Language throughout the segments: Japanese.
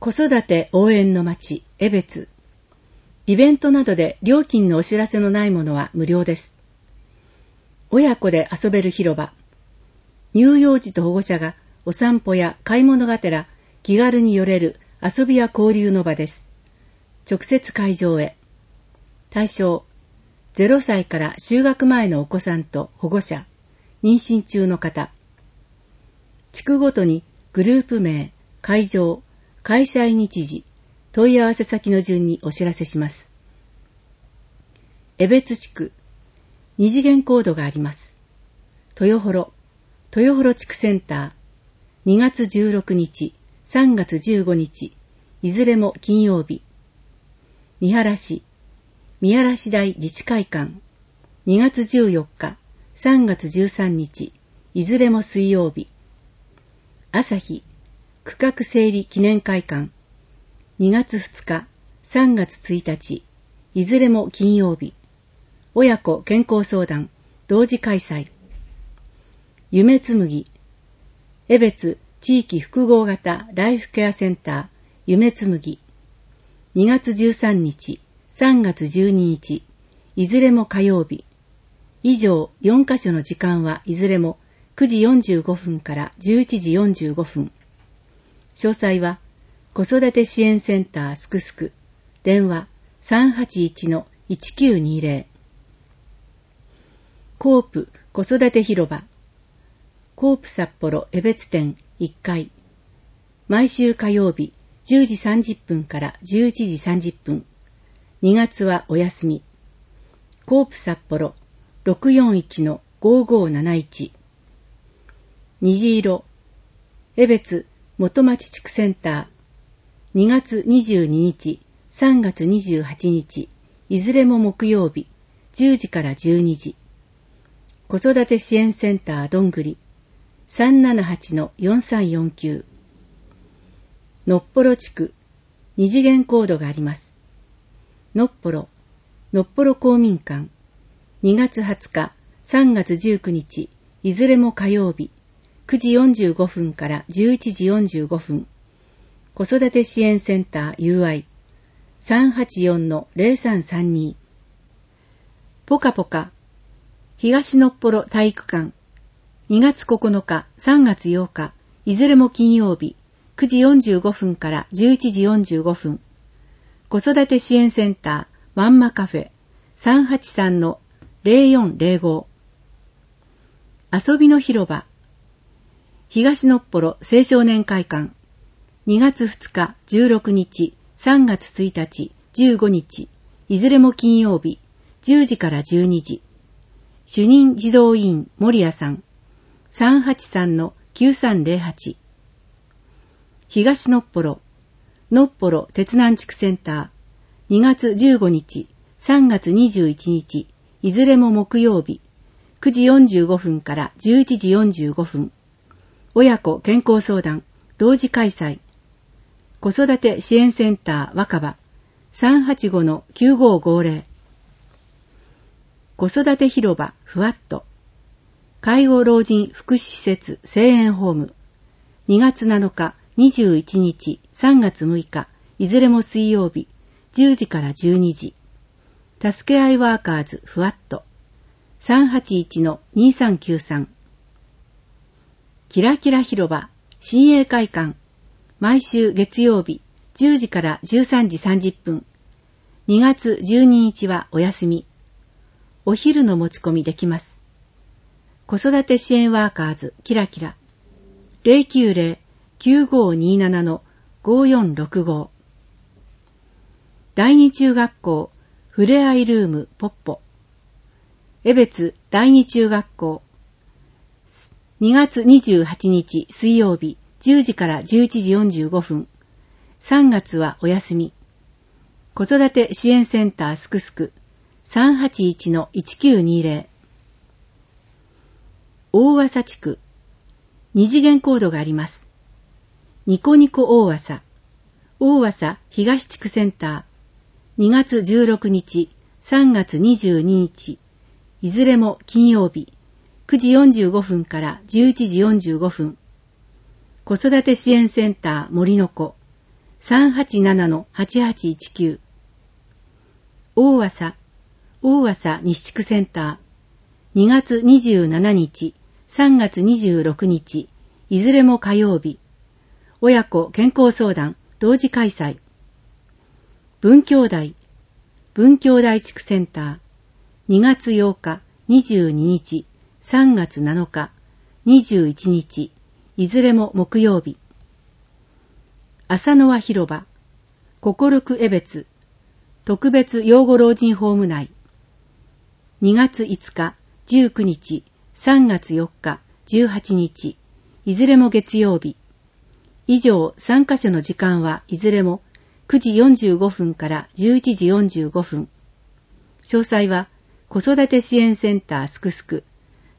子育て応援の町、江別。イベントなどで料金のお知らせのないものは無料です。親子で遊べる広場。乳幼児と保護者がお散歩や買い物がてら気軽に寄れる遊びや交流の場です。直接会場へ。対象、0歳から就学前のお子さんと保護者、妊娠中の方。地区ごとにグループ名、会場、開催日時、問い合わせ先の順にお知らせします。江別地区、二次元コードがあります。豊幌地区センター、2月16日、3月15日、いずれも金曜日。三原市台自治会館、2月14日、3月13日、いずれも水曜日。朝日区画整理記念会館、2月2日、3月1日、いずれも金曜日。親子健康相談、同時開催。夢紬、江別地域複合型ライフケアセンター、夢紬。2月13日、3月12日、いずれも火曜日。以上4カ所の時間はいずれも9時45分から11時45分。詳細は、子育て支援センターすくすく、電話 381-1920。コープ子育て広場、コープ札幌江別店1階。毎週火曜日10時30分から11時30分。2月はお休み。コープ札幌 641-5571。虹色、江別元町地区センター、2月22日、3月28日、いずれも木曜日、10時から12時。子育て支援センターどんぐり、378-4349。のっぽろ地区、二次元コードがあります。のっぽろ公民館、2月20日、3月19日、いずれも火曜日、9時45分から11時45分。子育て支援センター UI 384-0332。ぽかぽか東のっぽろ体育館、2月9日、3月8日、いずれも金曜日、9時45分から11時45分。子育て支援センターまんまカフェ 383-0405。遊びの広場、東のっぽろ青少年会館、2月2日、16日、3月1日、15日、いずれも金曜日、10時から12時。主任児童委員森谷さん、383-9308。東のっぽろ鉄南地区センター、2月15日、3月21日、いずれも木曜日、9時45分から11時45分。親子健康相談、同時開催。子育て支援センター若葉、385-9550。子育て広場ふわっと。介護老人福祉施設声援ホーム、2月7日、21日、3月6日、いずれも水曜日、10時から12時。助け合いワーカーズふわっと。381-2393。キラキラ広場新栄会館、毎週月曜日10時から13時30分。2月12日はお休み。お昼の持ち込みできます。子育て支援ワーカーズキラキラ 090-9527-5465。第二中学校ふれあいルームポッポ、江別第二中学校、2月28日水曜日10時から11時45分。3月はお休み。子育て支援センターすくすく 381-1920。大和地区、二次元コードがあります。ニコニコ大和東地区センター、2月16日、3月22日、いずれも金曜日、9時45分から11時45分。子育て支援センター森の子、 387-8819。大麻西地区センター、2月27日、3月26日、いずれも火曜日。親子健康相談同時開催。文教大地区センター、2月8日、22日、3月7日、21日、いずれも木曜日。浅野輪広場、心区江別、特別養護老人ホーム内。2月5日、19日、3月4日、18日、いずれも月曜日。以上3カ所の時間はいずれも9時45分から11時45分。詳細は子育て支援センターすくすく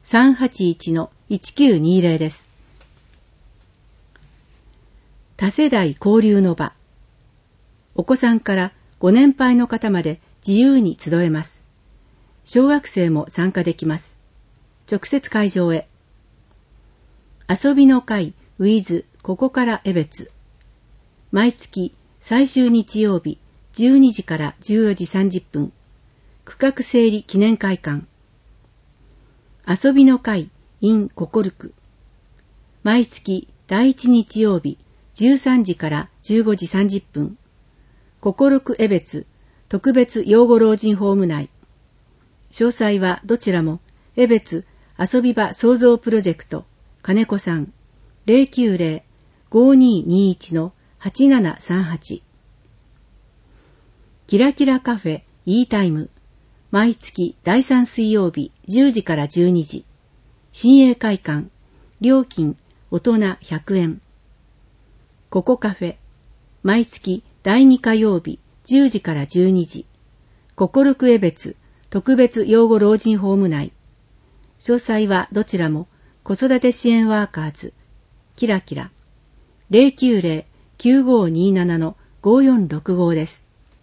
381-1920 です。多世代交流の場。お子さんからご年配の方まで自由に集えます。小学生も参加できます。直接会場へ。遊びの会 with ここから江別。毎月最終日曜日12時から14時30分。区画整理記念会館。遊びの会 in 心区。毎月第1日曜日13時から15時30分。心区江別特別養護老人ホーム内。詳細はどちらも江別遊び場創造プロジェクト金子さん 090-5221-8738。キラキラカフェ E タイム。毎月第3水曜日10時から12時。新栄会館。料金大人100円。ココカフェ。毎月第2火曜日10時から12時。心区江別特別養護老人ホーム内。詳細はどちらも子育て支援ワーカーズキラキラ 090-9527-5465 です。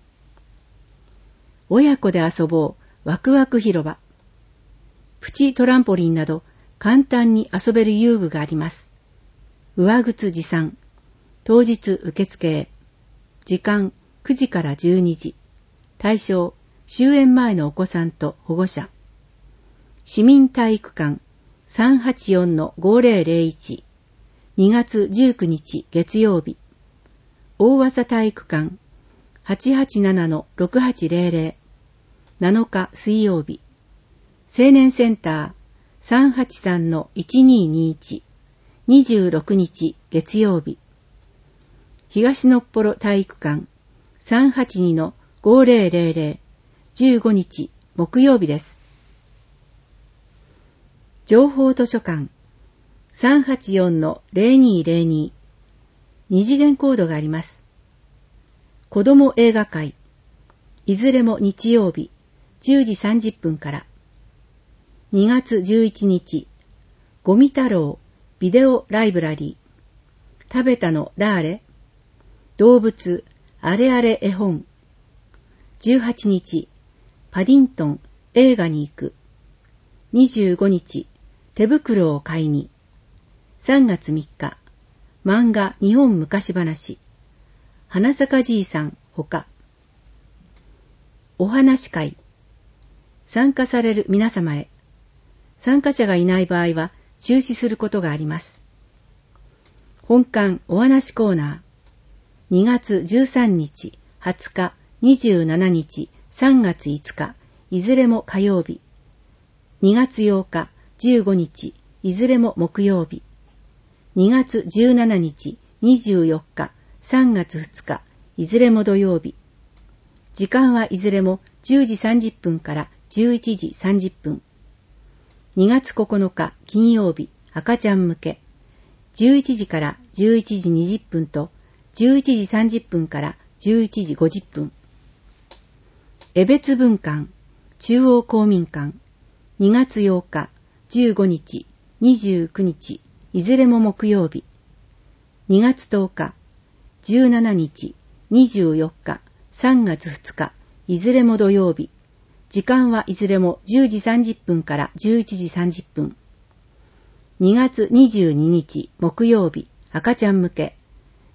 親子で遊ぼうワクワク広場。プチトランポリンなど簡単に遊べる遊具があります。上靴持参。当日受付へ。時間9時から12時。対象終園前のお子さんと保護者。市民体育館 384-5001。2月19日月曜日。大麻体育館 887-6800。7日水曜日。青年センター 383-1221。26日月曜日。東のっぽろ体育館 382-5000。15日木曜日です。情報図書館 384-0202。二次元コードがあります。子ども映画会。いずれも日曜日10時30分から。2月11日。ゴミ太郎ビデオライブラリー。食べたのだーれ？動物あれあれ絵本。18日。パディントン映画に行く。25日。手袋を買いに。3月3日。漫画日本昔話。花坂じいさんほか。お話会。参加される皆様へ。参加者がいない場合は中止することがあります。本館お話コーナー。2月13日、20日、27日、3月5日、いずれも火曜日。2月8日、15日、いずれも木曜日。2月17日、24日、3月2日、いずれも土曜日。時間はいずれも10時30分から11時30分。2月9日、金曜日、赤ちゃん向け。11時から11時20分と、11時30分から11時50分。江別分館、中央公民館、2月8日、15日、29日、いずれも木曜日。2月10日、17日、24日、3月2日、いずれも土曜日。時間はいずれも10時30分から11時30分。2月22日、木曜日、赤ちゃん向け。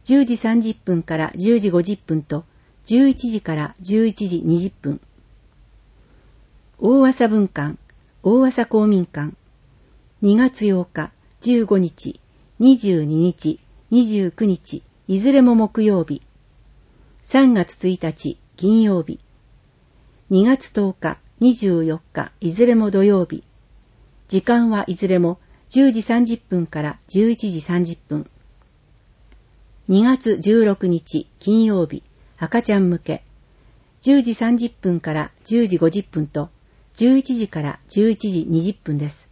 10時30分から10時50分と11時から11時20分。大朝分館、大朝公民館、2月8日、15日、22日、29日、いずれも木曜日。3月1日、金曜日。2月10日、24日、いずれも土曜日。時間はいずれも10時30分から11時30分。2月16日、金曜日、赤ちゃん向け。10時30分から10時50分と11時から11時20分です。